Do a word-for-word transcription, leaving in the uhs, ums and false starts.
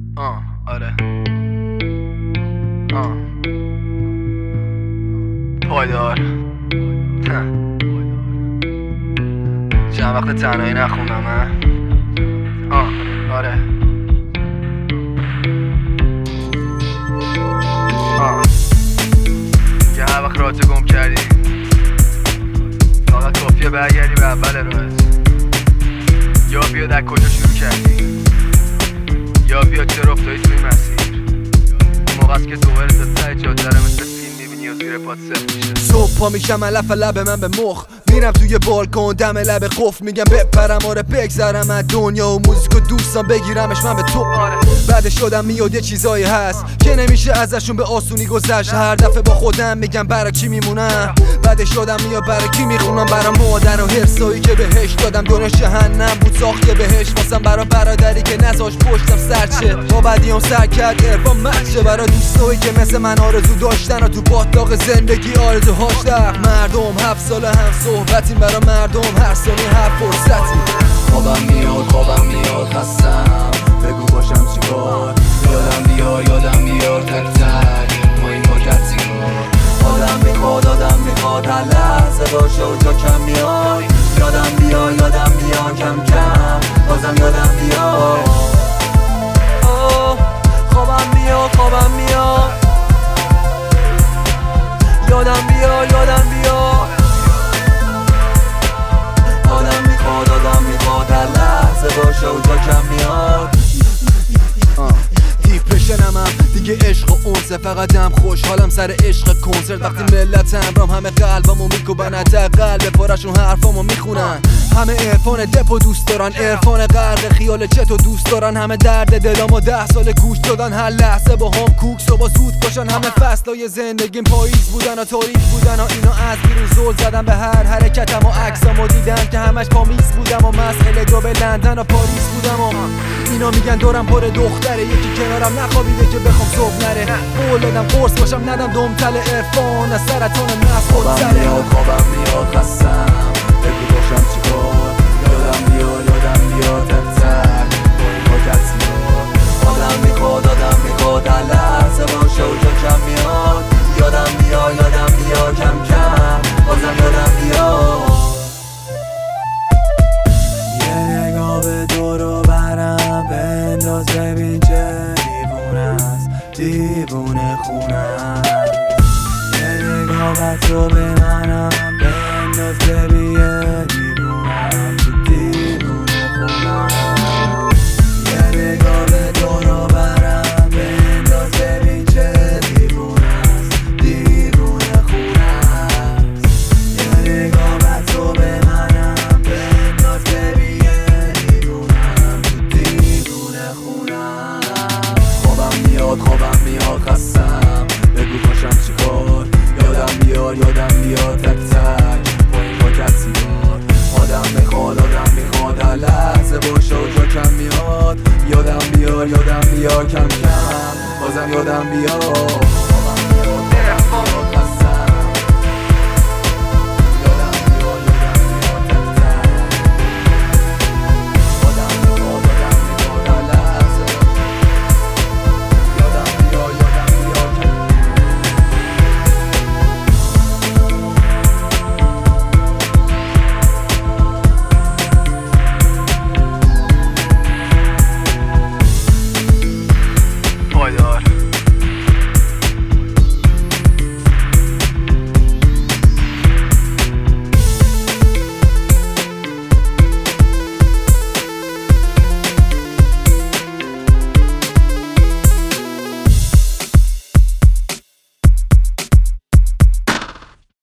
آه آره آه پایدار چند وقت تنهایی نخوندم من. آه آره آه که هر وقت راتو گم کردی فقط کافیه برگردی به اول راهت، یا بیا در کجا شروع کردی، یا بیا چرا افتادی توی مسیر. اون موقع است که دوباره تا ته جاده رو مثل فیلم میبینی و زیر پات سفت میشه. صبح پا میشم علف لب من به مخ، میرم توی بالکن دم لب قفل، میگم بپرم آره بگذرم از دنیا و موزیک و دوستان بگیرمش من به تو. بعدش شدم میاد یه چیزایی هست که نمیشه ازشون به آسونی گذشت. هر دفعه با خودم میگم برای چی میمونم، بعدش شدم میاد برای کی میخونم. برای مادر و هرسایی که بهش دادم دنیا جهنم بود ساخته بهش واسم، برای برادری که نذاش پشتم سرچه با بدیام سر کرد ارفان مچه، برای دوستایی که مثل من آرزو داشتن و تو باطلاق زندگی آرزو هاشتن. مردم هفت سال هم صحبتیم برای مردم، هر ثانیه هر فرصتی. خوابم میاد خوابم میاد خستم، بگو باشم چیکار، یادم بیار یادم بیار تک تک ما این مدت سیگار. آدم میخواد آدم میخواد هر لحظه باشه و جا کم میاد، یادم بیار یادم بیار کم کم بازم یادم بیار. خوابم میاد خوابم میاد یادم بیار یادم بیار. آدم میخواد آدم میخواد هر لحظه باشه و جا کم میاد. دیپرشنمم دیگه عشق و اونسه، فقط دم خوشحالم سر عشق کنسرت. وقتی ملت همرام همه قلبمو میکوبن، حتی قلب پارشون حرفامو میخونن. همه عرفان دپو دوست دارن، عرفان غرق خیال چتو دوست دارن. همه درد دلامو ده سال گوش دادن، هر لحظه با هم کوکس و با سود باشن. همه فصلای زندگیم پاییز بودن و تاریک بودن و اینا از بیرون زل زدن به هر حرکتم و عکسامو دیدن که همش پامیز بودم و مسئله دو به لندن و پاریس بودم و اینا میگن دورم پر دختره، یکی کنارم نخوابیده که بخوام صبح نره. قول دادم قرص باشم ندم دمتل عرفان، از سرطان مغز خود خوابم سره. میاد خوابم میاد خستم، بگو باشم چیکار، یادم بیار یادم بیار تک تک با این مدت سیگار. آدم میخواد آدم میخواد هر لحظه باشه و جا کم میاد، یادم بیار یادم بیار کم کم بازم یادم بیار. یه نگاه به دور و برم بنداز ببین چه دیوونه است دیوونه خونه است. یه نگاه به تو به منم بنداز ببین یه دیوونه است دیوونه خونه است. یه نگاه به دور و برم بنداز ببین چه دیوونه است دیوونه خونه است. یه نگاه به تو به منم بنداز ببین یه دیوونه است دیوونه خونه است. خوابم میاد خوابم میاد خستم، بگو باشم چیکار، یادم بیار یادم بیار تک تک با این مدت سیگار. آدم میخواد آدم میخواد هر لحظه باشه و جا کم میاد، یادم بیار یادم بیار کم کم بازم یادم بیار.